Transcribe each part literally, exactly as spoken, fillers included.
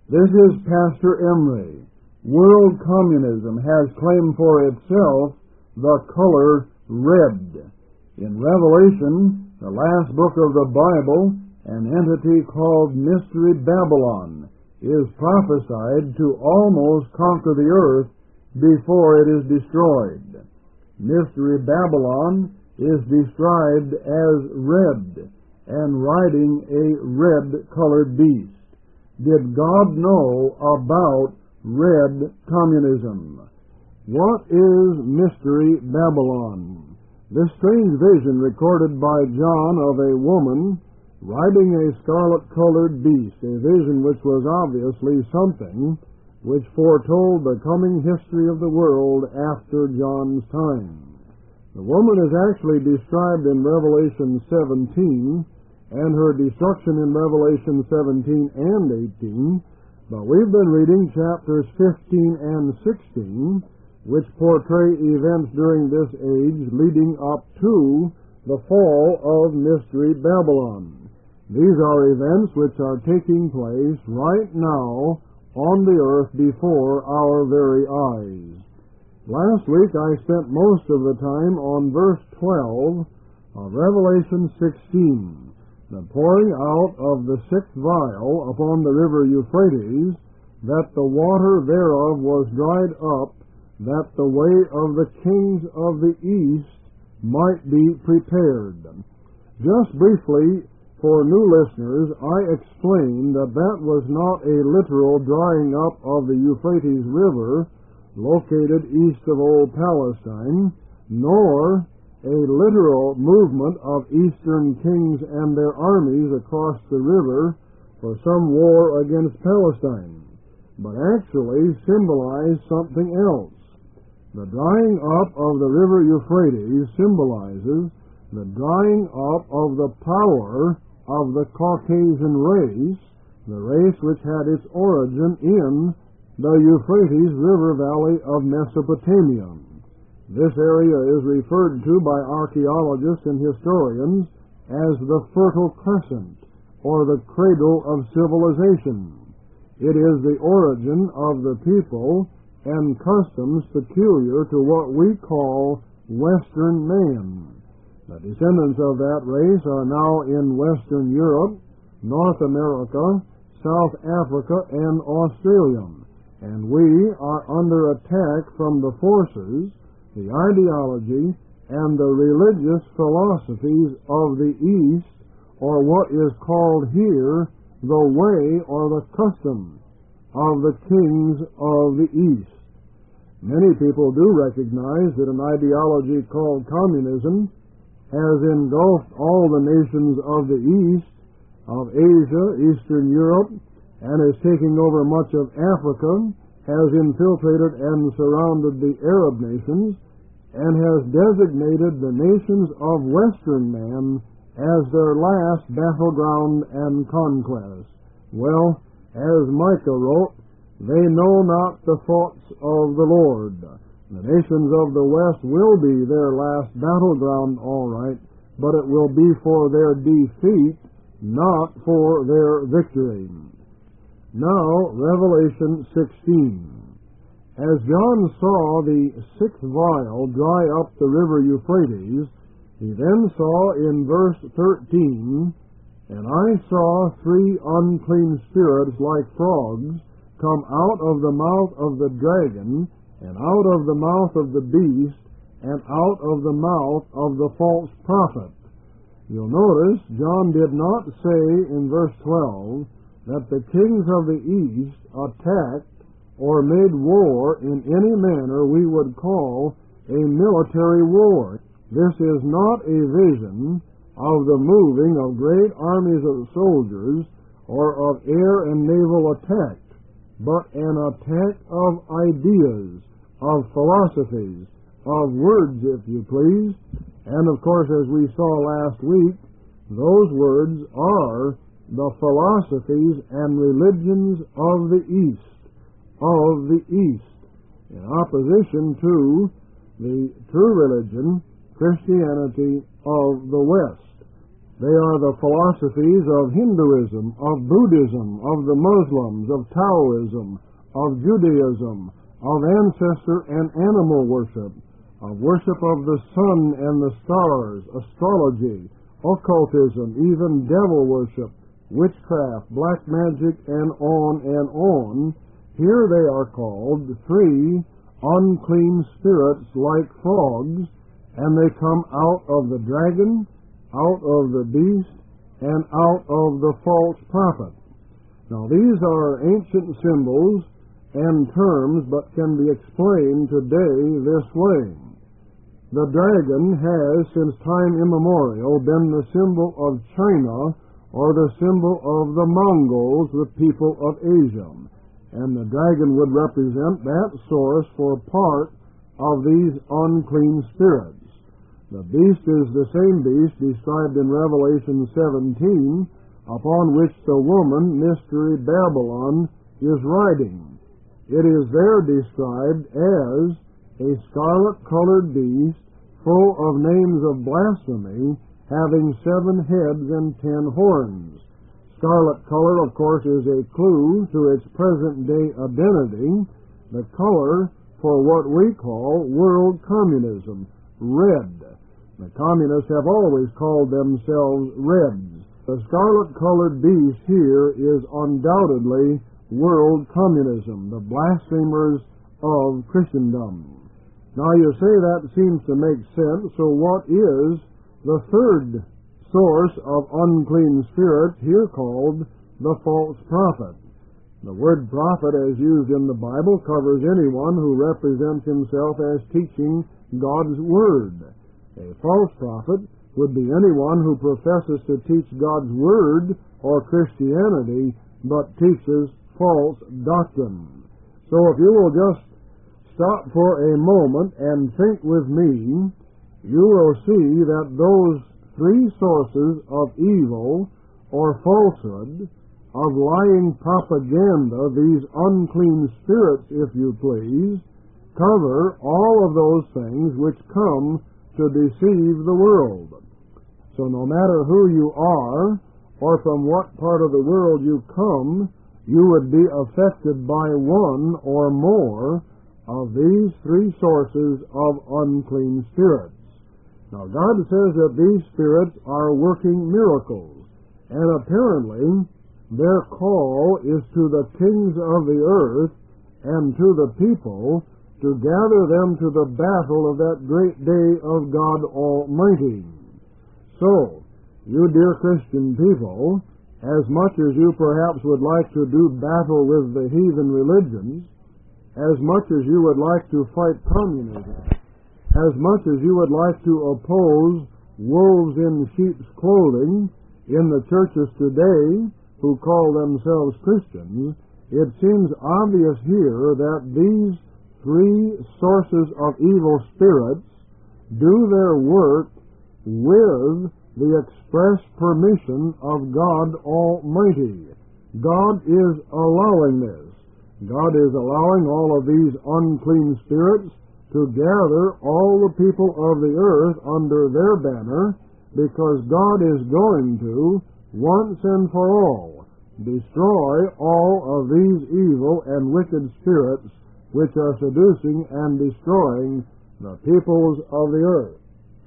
This is Pastor Emery. World communism has claimed for itself the color red. In Revelation, the last book of the Bible, an entity called Mystery Babylon is prophesied to almost conquer the earth before it is destroyed. Mystery Babylon is described as red and riding a red-colored beast. Did God know about red communism? What is Mystery Babylon? This strange vision recorded by John of a woman riding a scarlet-colored beast, a vision which was obviously something which foretold the coming history of the world after John's time. The woman is actually described in Revelation seventeen, and her destruction in Revelation seventeen and eighteen, but we've been reading chapters fifteen and sixteen, which portray events during this age leading up to the fall of Mystery Babylon. These are events which are taking place right now on the earth before our very eyes. Last week I spent most of the time on verse twelve of Revelation sixteen. The pouring out of the sixth vial upon the river Euphrates, that the water thereof was dried up, that the way of the kings of the east might be prepared. Just briefly, for new listeners, I explained that that was not a literal drying up of the Euphrates River, located east of Old Palestine, nor a literal movement of eastern kings and their armies across the river for some war against Palestine, but actually symbolized something else. The drying up of the river Euphrates symbolizes the drying up of the power of the Caucasian race, the race which had its origin in the Euphrates River Valley of Mesopotamia. This area is referred to by archaeologists and historians as the Fertile Crescent, or the cradle of civilization. It is the origin of the people and customs peculiar to what we call Western man. The descendants of that race are now in Western Europe, North America, South Africa, and Australia, and we are under attack from the forces, the ideology, and the religious philosophies of the East, or what is called here the way or the custom of the kings of the East. Many people do recognize that an ideology called communism has engulfed all the nations of the East, of Asia, Eastern Europe, and is taking over much of Africa, has infiltrated and surrounded the Arab nations, and has designated the nations of Western man as their last battleground and conquest. Well, as Micah wrote, they know not the thoughts of the Lord. The nations of the West will be their last battleground, all right, but it will be for their defeat, not for their victory. Now, Revelation sixteen. As John saw the sixth vial dry up the river Euphrates, he then saw in verse thirteen, "And I saw three unclean spirits like frogs come out of the mouth of the dragon, and out of the mouth of the beast, and out of the mouth of the false prophet." You'll notice John did not say in verse twelve that the kings of the east attacked or made war in any manner we would call a military war. This is not a vision of the moving of great armies of soldiers or of air and naval attack, but an attack of ideas, of philosophies, of words, if you please. And of course, as we saw last week, those words are the philosophies and religions of the East. of the East, in opposition to the true religion, Christianity of the West. They are the philosophies of Hinduism, of Buddhism, of the Muslims, of Taoism, of Judaism, of ancestor and animal worship, of worship of the sun and the stars, astrology, occultism, even devil worship, witchcraft, black magic, and on and on. Here they are called three unclean spirits like frogs, and they come out of the dragon, out of the beast, and out of the false prophet. Now these are ancient symbols and terms, but can be explained today this way. The dragon has, since time immemorial, been the symbol of China, or the symbol of the Mongols, the people of Asia. And the dragon would represent that source for part of these unclean spirits. The beast is the same beast described in Revelation seventeen, upon which the woman, Mystery Babylon, is riding. It is there described as a scarlet-colored beast full of names of blasphemy, having seven heads and ten horns. Scarlet color, of course, is a clue to its present-day identity, the color for what we call world communism, red. The communists have always called themselves Reds. The scarlet-colored beast here is undoubtedly world communism, the blasphemers of Christendom. Now you say that seems to make sense, so what is the third source of unclean spirits here called the false prophet? The word prophet, as used in the Bible, covers anyone who represents himself as teaching God's Word. A false prophet would be anyone who professes to teach God's Word or Christianity, but teaches false doctrine. So if you will just stop for a moment and think with me, you will see that those three sources of evil or falsehood, of lying propaganda, these unclean spirits, if you please, cover all of those things which come to deceive the world. So no matter who you are, or from what part of the world you come, you would be affected by one or more of these three sources of unclean spirits. Now God says that these spirits are working miracles, and apparently their call is to the kings of the earth and to the people to gather them to the battle of that great day of God Almighty. So, you dear Christian people, as much as you perhaps would like to do battle with the heathen religions, as much as you would like to fight communism, as much as you would like to oppose wolves in sheep's clothing in the churches today who call themselves Christians, it seems obvious here that these three sources of evil spirits do their work with the express permission of God Almighty. God is allowing this. God is allowing all of these unclean spirits to gather all the people of the earth under their banner, because God is going to, once and for all, destroy all of these evil and wicked spirits which are seducing and destroying the peoples of the earth.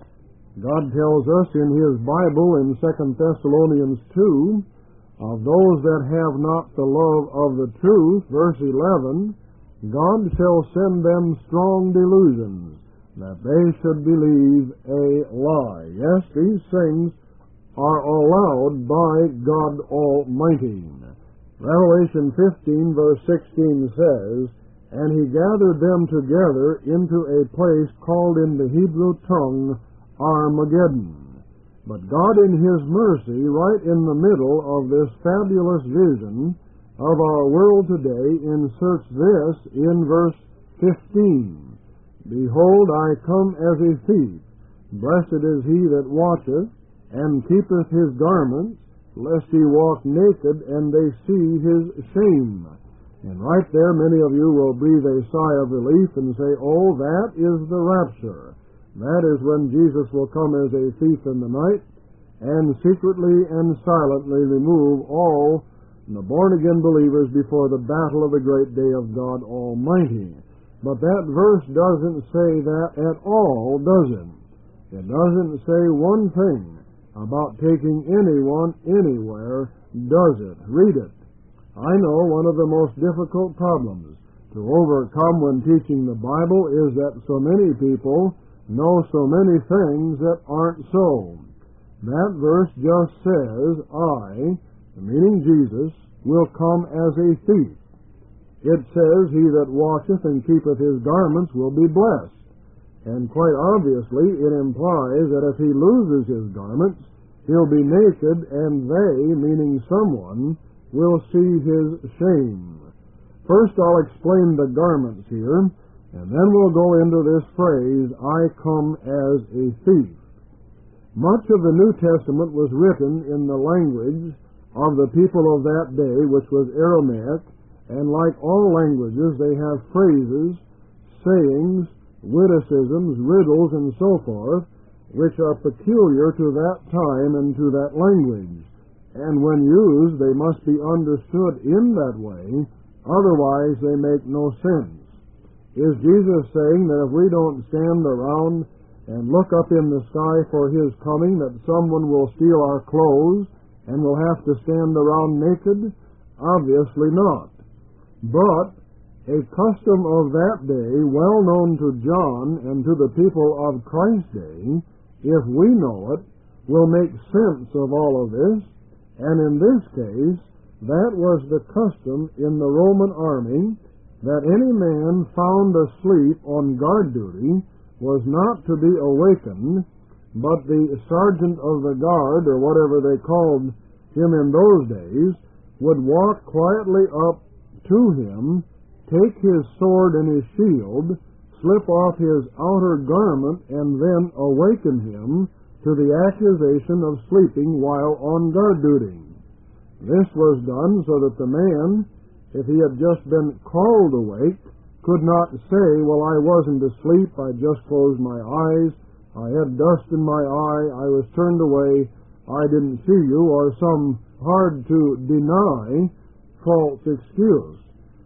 God tells us in His Bible in Second Thessalonians two, of those that have not the love of the truth, verse eleven, God shall send them strong delusions, that they should believe a lie. Yes, these things are allowed by God Almighty. Revelation fifteen, verse sixteen says, And he gathered them together into a place called in the Hebrew tongue Armageddon. But God in His mercy, right in the middle of this fabulous vision of our world today, inserts this in verse fifteen. Behold, I come as a thief. Blessed is he that watcheth, and keepeth his garments, lest he walk naked, and they see his shame. And right there, many of you will breathe a sigh of relief and say, oh, that is the rapture. That is when Jesus will come as a thief in the night, and secretly and silently remove all the born-again believers before the battle of the great day of God Almighty. But that verse doesn't say that at all, does it? It doesn't say one thing about taking anyone anywhere, does it? Read it. I know one of the most difficult problems to overcome when teaching the Bible is that so many people know so many things that aren't so. That verse just says, I, meaning Jesus, will come as a thief. It says, he that washeth and keepeth his garments will be blessed. And quite obviously it implies that if he loses his garments, he'll be naked, and they, meaning someone, will see his shame. First I'll explain the garments here, and then we'll go into this phrase, I come as a thief. Much of the New Testament was written in the language of the people of that day, which was Aramaic, and like all languages, they have phrases, sayings, witticisms, riddles, and so forth, which are peculiar to that time and to that language. And when used, they must be understood in that way, otherwise they make no sense. Is Jesus saying that if we don't stand around and look up in the sky for his coming, that someone will steal our clothes and we'll have to stand around naked? Obviously not. But a custom of that day, well known to John and to the people of Christ's day, if we know it, will make sense of all of this. And in this case, that was the custom in the Roman army, that any man found asleep on guard duty was not to be awakened, but the sergeant of the guard, or whatever they called him in those days, would walk quietly up to him, take his sword and his shield, slip off his outer garment, and then awaken him to the accusation of sleeping while on guard duty. This was done so that the man, if he had just been called awake, could not say, well, I wasn't asleep, I just closed my eyes, I had dust in my eye, I was turned away, I didn't see you, or some hard-to-deny false excuse.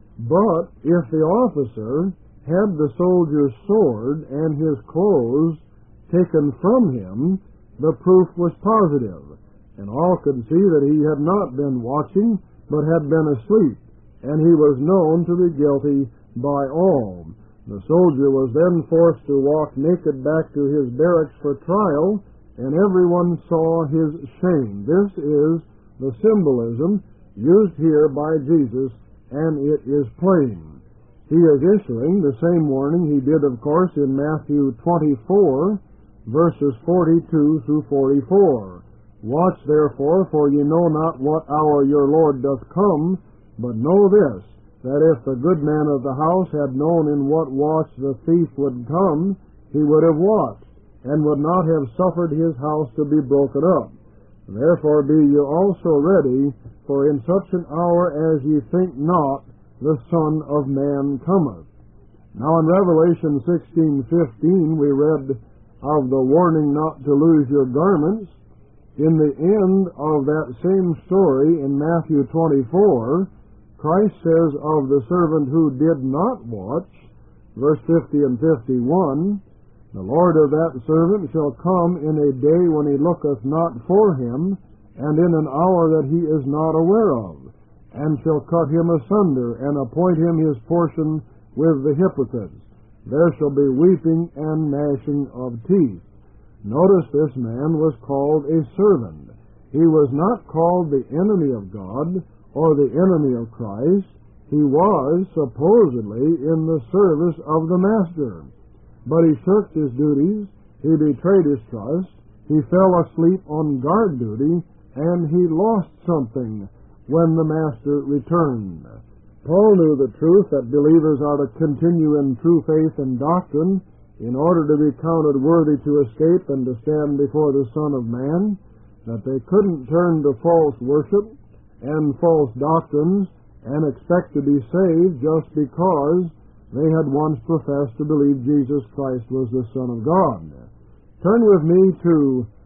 But if the officer had the soldier's sword and his clothes taken from him, the proof was positive, and all could see that he had not been watching, but had been asleep, and he was known to be guilty by all. The soldier was then forced to walk naked back to his barracks for trial, and everyone saw his shame. This is the symbolism used here by Jesus, and it is plain. He is issuing the same warning he did, of course, in Matthew twenty-four, verses forty-two through forty-four. Watch therefore, for ye know not what hour your Lord doth come, but know this, that if the good man of the house had known in what watch the thief would come, he would have watched, and would not have suffered his house to be broken up. Therefore be ye also ready, for in such an hour as ye think not, the Son of Man cometh. Now in Revelation sixteen fifteen we read of the warning not to lose your garments. In the end of that same story in Matthew twenty-four, Christ says of the servant who did not watch, verse fifty and fifty-one, the Lord of that servant shall come in a day when he looketh not for him, and in an hour that he is not aware of, and shall cut him asunder, and appoint him his portion with the hypocrites. There shall be weeping and gnashing of teeth. Notice this man was called a servant. He was not called the enemy of God or the enemy of Christ. He was supposedly in the service of the master. But he shirked his duties, he betrayed his trust, he fell asleep on guard duty, and he lost something when the master returned. Paul knew the truth that believers are to continue in true faith and doctrine in order to be counted worthy to escape and to stand before the Son of Man, that they couldn't turn to false worship and false doctrines and expect to be saved just because they had once professed to believe Jesus Christ was the Son of God. Turn with me to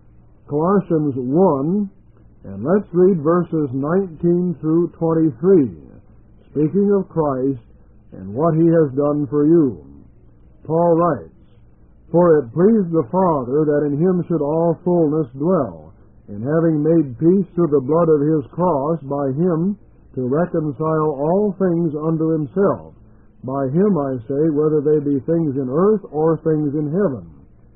Colossians one, and let's read verses nineteen through twenty-three, speaking of Christ and what He has done for you. Paul writes, "For it pleased the Father that in Him should all fullness dwell, and having made peace through the blood of His cross, by Him to reconcile all things unto Himself. By Him, I say, whether they be things in earth or things in heaven.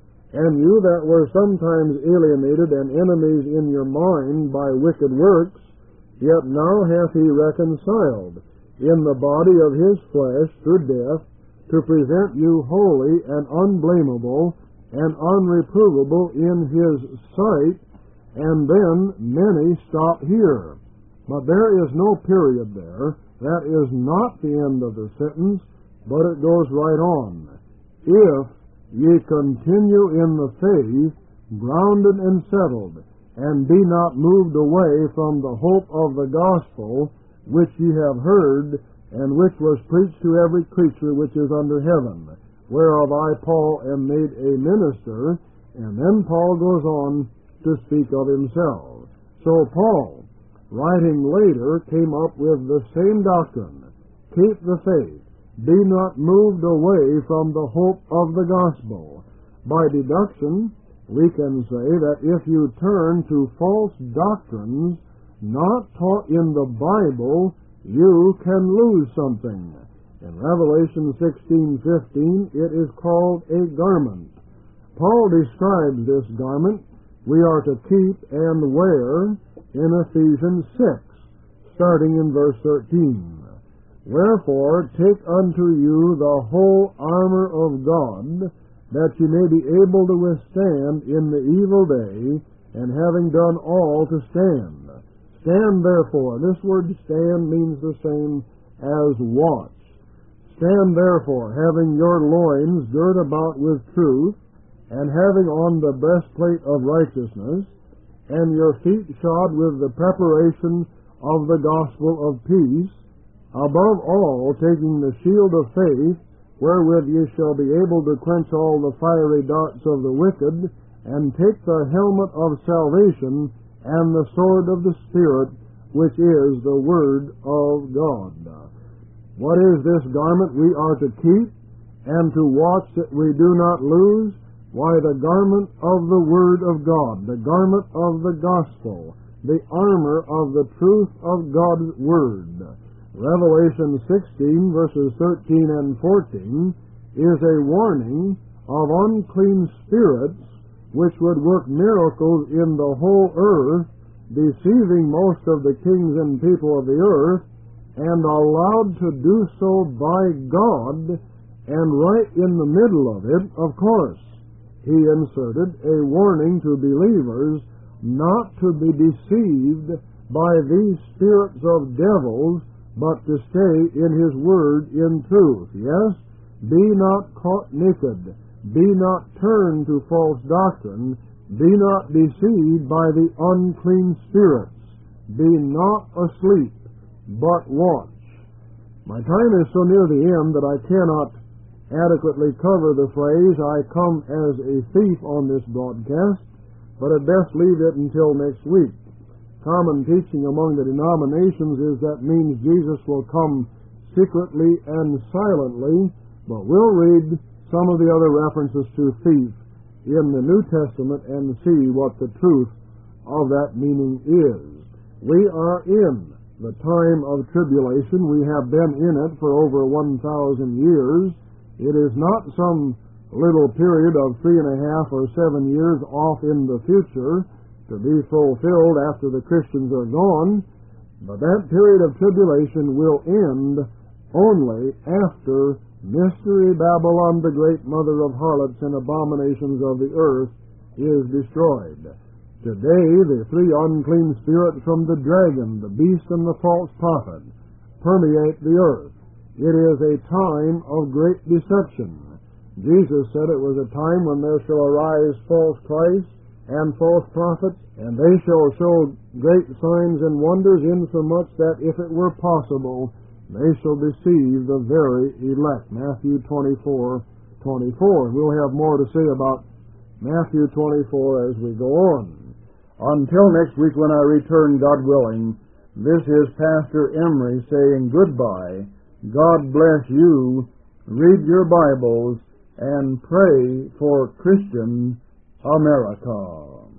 And you that were sometimes alienated and enemies in your mind by wicked works, yet now hath He reconciled in the body of His flesh through death, to present you holy and unblameable and unreprovable in His sight." And then many stop here. But there is no period there. That is not the end of the sentence, but it goes right on. "If ye continue in the faith, grounded and settled, and be not moved away from the hope of the gospel, which ye have heard, and which was preached to every creature which is under heaven, whereof I, Paul, am made a minister." And then Paul goes on to speak of himself. So Paul, writing later, came up with the same doctrine. Keep the faith. Be not moved away from the hope of the gospel. By deduction, we can say that if you turn to false doctrines not taught in the Bible, you can lose something. In Revelation sixteen fifteen, it is called a garment. Paul describes this garment we are to keep and wear in Ephesians six, starting in verse thirteen. "Wherefore take unto you the whole armor of God, that ye may be able to withstand in the evil day, and having done all to stand. Stand therefore." This word stand means the same as watch. "Stand therefore, having your loins girt about with truth, and having on the breastplate of righteousness, and your feet shod with the preparation of the gospel of peace, above all taking the shield of faith, wherewith ye shall be able to quench all the fiery darts of the wicked, and take the helmet of salvation, and the sword of the Spirit, which is the Word of God." What is this garment we are to keep, and to watch that we do not lose? Why, the garment of the Word of God, the garment of the gospel, the armor of the truth of God's Word. Revelation sixteen, verses thirteen and fourteen, is a warning of unclean spirits which would work miracles in the whole earth, deceiving most of the kings and people of the earth, and allowed to do so by God, and right in the middle of it, of course, He inserted a warning to believers not to be deceived by these spirits of devils, but to stay in His Word in truth. Yes, be not caught naked. Be not turned to false doctrine. Be not deceived by the unclean spirits. Be not asleep, but watch. My time is so near the end that I cannot adequately cover the phrase, "I come as a thief" on this broadcast, but I'd best leave it until next week. Common teaching among the denominations is that means Jesus will come secretly and silently, but we'll read some of the other references to thief in the New Testament and see what the truth of that meaning is. We are in the time of tribulation. We have been in it for over one thousand years. It is not some little period of three and a half or seven years off in the future to be fulfilled after the Christians are gone, but that period of tribulation will end only after Mystery Babylon, the great mother of harlots and abominations of the earth, is destroyed. Today, the three unclean spirits from the dragon, the beast, and the false prophet permeate the earth. It is a time of great deception. Jesus said it was a time when there shall arise false Christs and false prophets, and they shall show great signs and wonders, insomuch that if it were possible, they shall deceive the very elect. Matthew twenty-four twenty-four. We'll have more to say about Matthew twenty-four as we go on. Until next week when I return, God willing, this is Pastor Emery saying goodbye. God bless you. Read your Bibles and pray for Christian America.